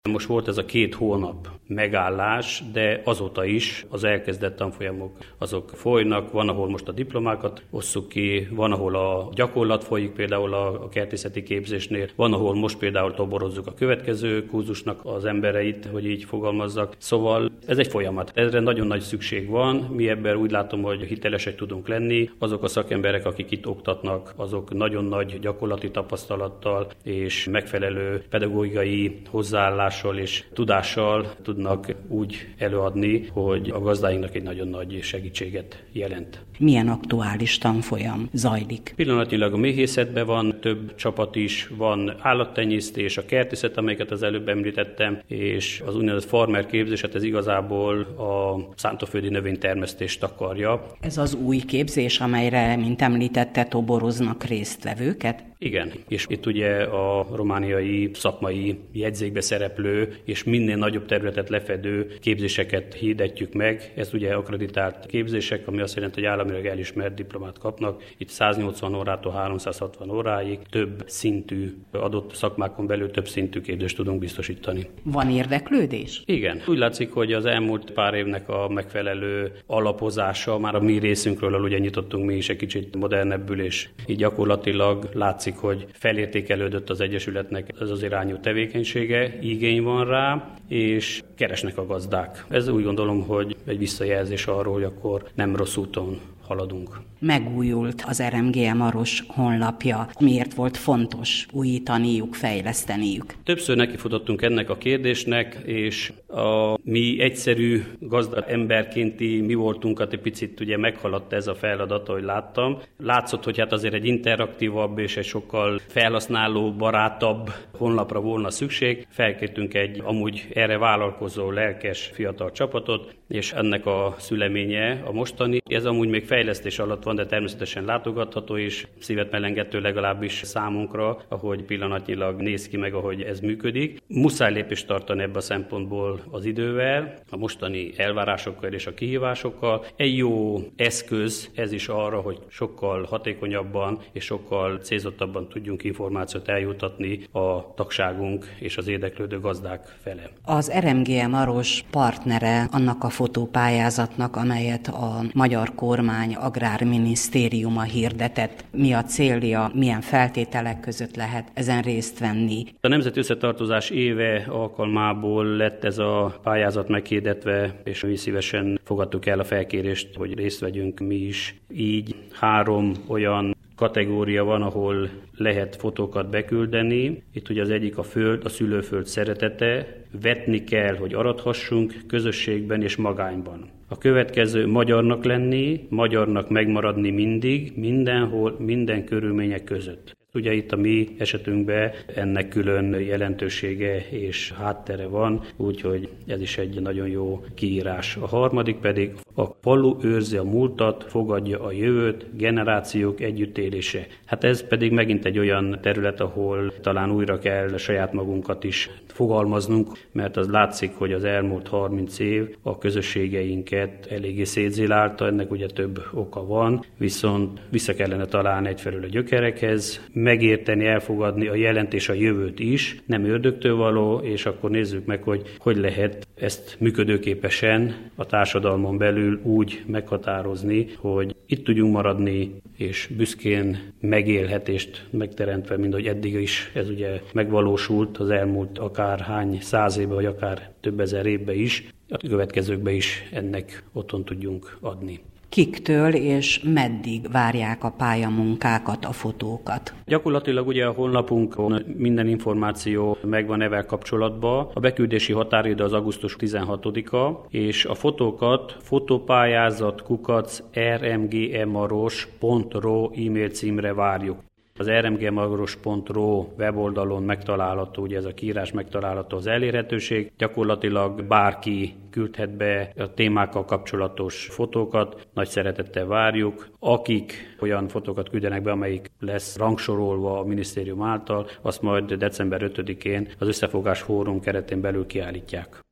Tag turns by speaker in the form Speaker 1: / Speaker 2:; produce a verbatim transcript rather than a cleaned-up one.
Speaker 1: Most volt ez a két hónap megállás, de azóta is az elkezdett tanfolyamok azok folynak, van, ahol most a diplomákat osszuk ki, van, ahol a gyakorlat folyik, például a kertészeti képzésnél, van, ahol most például toborozzuk a következő kurzusnak az embereit, hogy így fogalmazzak. Szóval ez egy folyamat. Erre nagyon nagy szükség van, mi ebben úgy látom, hogy hitelesek tudunk lenni. Azok a szakemberek, akik itt oktatnak, azok nagyon nagy gyakorlati tapasztalattal és megfelelő pedagógiai hozzáállás és tudással tudnak úgy előadni, hogy a gazdáinknak egy nagyon nagy segítséget jelent.
Speaker 2: Milyen aktuális tanfolyam zajlik?
Speaker 1: Pillanatnyilag a méhészetben van több csapat is, van állattenyésztés, a kertészet, amelyeket az előbb említettem, és az úgynevezett farmer képzés, hát ez igazából a szántóföldi növénytermesztést takarja.
Speaker 2: Ez az új képzés, amelyre, mint említette, toboroznak résztvevőket?
Speaker 1: Igen, és itt ugye a romániai szakmai jegyzékbe szereplő és minél nagyobb területet lefedő képzéseket hirdetjük meg. Ez ugye akkreditált képzések, ami azt jelenti, hogy államilag elismert diplomát kapnak. Itt száznyolcvan órától háromszázhatvan óráig több szintű, adott szakmákon belül több szintű képzést tudunk biztosítani.
Speaker 2: Van érdeklődés?
Speaker 1: Igen. Úgy látszik, hogy az elmúlt pár évnek a megfelelő alapozása, már a mi részünkről ugye nyitottunk mi is egy kicsit modernebbül, és így gyakorlatilag látszik, hogy felértékelődött az Egyesületnek ez az irányú tevékenysége, igény van rá, és keresnek a gazdák. Ez úgy gondolom, hogy egy visszajelzés arról, hogy akkor nem rossz úton haladunk.
Speaker 2: Megújult az er em gé e Maros honlapja. Miért volt fontos újítaniuk, fejleszteniük?
Speaker 1: Többször nekifutottunk ennek a kérdésnek, és a mi egyszerű gazda emberkénti mi voltunkat egy picit ugye meghaladta ez a feladat, ahogy láttam. Látszott, hogy hát azért egy interaktívabb és egy sokkal felhasználó barátabb honlapra volna szükség. Felkértünk egy amúgy erre vállalkozó, lelkes fiatal csapatot, és ennek a szüleménye a mostani. Ez amúgy még fejlesztés alatt van, de természetesen látogatható és szívet melengető legalábbis számunkra, ahogy pillanatnyilag néz ki meg, ahogy ez működik. Muszáj lépést tartani ebben a szempontból az idővel, a mostani elvárásokkal és a kihívásokkal. Egy jó eszköz ez is arra, hogy sokkal hatékonyabban és sokkal célzottabban tudjunk információt eljutatni a tagságunk és az érdeklődő gazdák fele.
Speaker 2: Az er em gé e Maros partnere annak a fotópályázatnak, amelyet a magyar kormány agrárminisztériuma hirdetett. Mi a célja, milyen feltételek között lehet ezen részt venni?
Speaker 1: A Nemzeti Összetartozás éve alkalmából lett ez a pályázat meghirdetve, és mi szívesen fogadtuk el a felkérést, hogy részt vegyünk mi is. Így három olyan kategória van, ahol lehet fotókat beküldeni. Itt ugye az egyik a föld, a szülőföld szeretete. Vetni kell, hogy arathassunk közösségben és magányban. A következő magyarnak lenni, magyarnak megmaradni mindig, mindenhol, minden körülmények között. Ugye itt a mi esetünkben ennek külön jelentősége és háttere van, úgyhogy ez is egy nagyon jó kiírás. A harmadik pedig a falu őrzi a múltat, fogadja a jövőt, generációk együttélése. Hát ez pedig megint egy olyan terület, ahol talán újra kell saját magunkat is fogalmaznunk, mert az látszik, hogy az elmúlt harminc év a közösségeinket eléggé szétzilálta, ennek ugye több oka van, viszont vissza kellene találni egyfelől a gyökerekhez, megérteni, elfogadni a jelent és a jövőt is, nem ördögtől való, és akkor nézzük meg, hogy hogy lehet ezt működőképesen a társadalmon belül úgy meghatározni, hogy itt tudjunk maradni, és büszkén megélhetést megteremtve, mint hogy eddig is ez ugye megvalósult az elmúlt akár hány száz évben, vagy akár több ezer évben is, a következőkben is ennek otthon tudjunk adni.
Speaker 2: Kiktől és meddig várják a pályamunkákat, a fotókat?
Speaker 1: Gyakorlatilag ugye a honlapunkon minden információ megvan ezzel kapcsolatban. A beküldési határidő az augusztus tizenhatodika, és a fotókat fotópályázat kukac er em gé e maros pont ro e-mail címre várjuk. Az er em gé maros pont ro weboldalon megtalálható, ugye ez a kiírás megtalálható az elérhetőség. Gyakorlatilag bárki küldhet be a témákkal kapcsolatos fotókat, nagy szeretettel várjuk. Akik olyan fotókat küldenek be, amelyik lesz rangsorolva a minisztérium által, azt majd december ötödikén az Összefogás Fórum keretén belül kiállítják.